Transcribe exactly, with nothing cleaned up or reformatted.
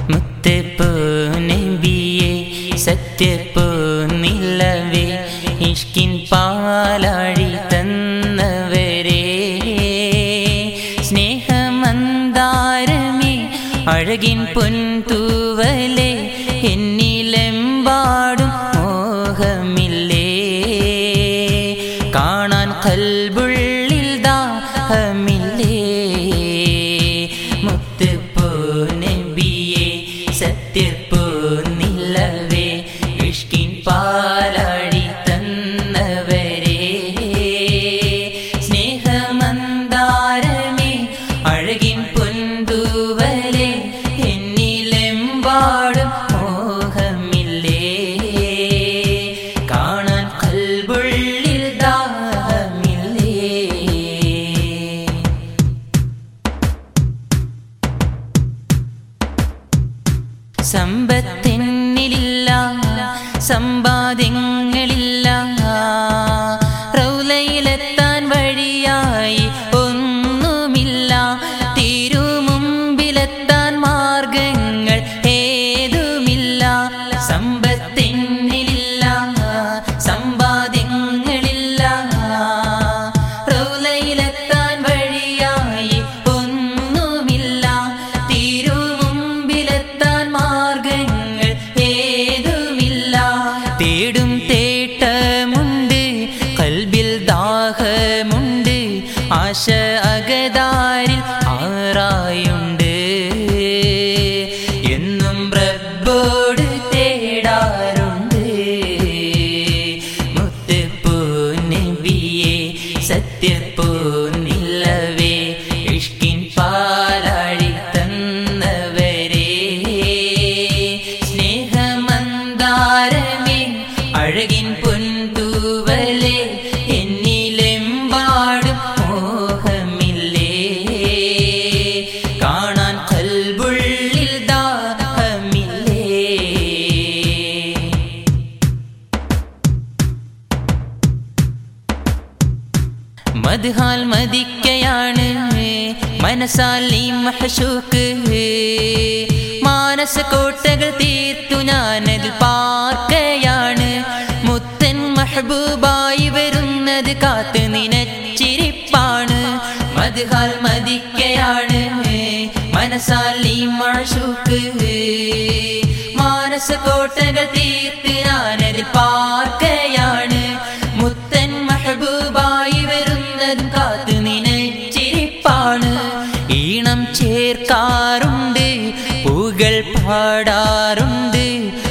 മുത്തപ്പൂ നബിയെ സത്യപ്പൂ നിലവേ ഇഷ്കിൻ പാലാഴി തന്നവരേ സ്നേഹമന്ദാരമേ അഴകിൻ പൊൻതൂവലേ എന്നിലെമ്പാടും മോഹമില്ലേ കാണാൻ ഖൽബുള്ളിൽ ദാഹമില്ലേ മുത്തപ്പൂ നബിയെ സത്യപ്പൂ നിലവേ ഇഷ്കിൻ പാലാഴി തന്നവരേ സ്നേഹമന്ദാരമേ അഴകിൻ പൊൻതൂവലേ എന്നിലെമ്പാടും മോഹമില്ലേ കാണാൻ ഖൽബുള്ളിൽ ദാഹമില്ലേ സമ്പത്തെന്നിലില്ല സമ്പാദ്യങ്ങളില്ല റൗലയിലെത്താൻ വഴിയായി ഒന്നുമില്ല തിരുമുമ്പിലെത്താൻ മാർഗങ്ങൾ ഏതുമില്ല സമ്പത്തെന്നിലില്ല സമ്പാദ്യങ്ങളില്ല റൗലയിലെത്താൻ വഴിയായി ഒന്നുമില്ല തിരുമുമ്പിലെത്താൻ മാർഗങ്ങൾ ഏതുമില്ല തേടും തേട്ടമുണ്ട് ഖൽബിൽ ദാഹമുണ്ട് ആശ അകതാരിൽ ആറായുണ്ട് എന്നും റബ്ബോട് തേടാറുണ്ട് മുത്തപ്പൂ നബിയെ സത്യപ്പൂ നിലവേ ഇഷ്കിൻ പാലാഴി തന്നവരേ സ്നേഹമന്ദാരമേ അഴകിൻ പൊൻതൂവലേ എന്നിലെമ്പാടും മോഹമില്ലേ കാണാൻ ഖൽബുള്ളിൽ ദാഹമില്ലേ മദ്ഹാൽ മദിക്കയാണ് മനസാൽ ഈ മഹ്ശൂക്ക് മാനസ കോട്ടകൾ തീർത്തു ഞാനതിൽ പാർക്കയാണ് മുത്തൻ മഹബൂബായി വരുന്നത് കാത്ത് നിനച്ചിരിപ്പാണ് മദ്ഹാൽ മദിക്കയാണ് മനസാൽ ഈ മഹ്ശൂക്ക് മാനസ കോട്ടകൾ തീർത്ത് ഞാനതിൽ പാർക്കയാണ് മുത്തൻ മഹബൂബായി വരുന്നതും കാത്ത് നിനച്ചിരിപ്പാണ് ഈണം ചേർക്കാറുണ്ട് പൂകൾ പാടാറുണ്ട്